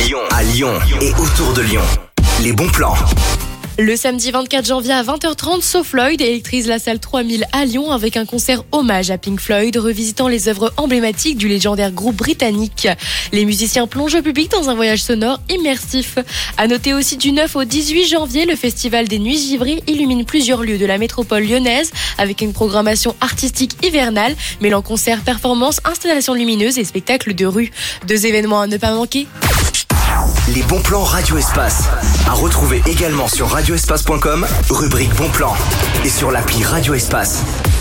À Lyon et autour de Lyon. Les bons plans. Le samedi 24 janvier à 20h30, So Floyd électrise la salle 3000 à Lyon avec un concert hommage à Pink Floyd, revisitant les œuvres emblématiques du légendaire groupe britannique. Les musiciens plongent le public dans un voyage sonore immersif. À noter aussi du 9 au 18 janvier, le festival des Nuits Givry illumine plusieurs lieux de la métropole lyonnaise avec une programmation artistique hivernale, mêlant concerts, performances, installations lumineuses et spectacles de rue. 2 événements à ne pas manquer. Les bons plans Radio Espace. À retrouver également sur radioespace.com, rubrique bons plans. Et sur l'appli Radio Espace.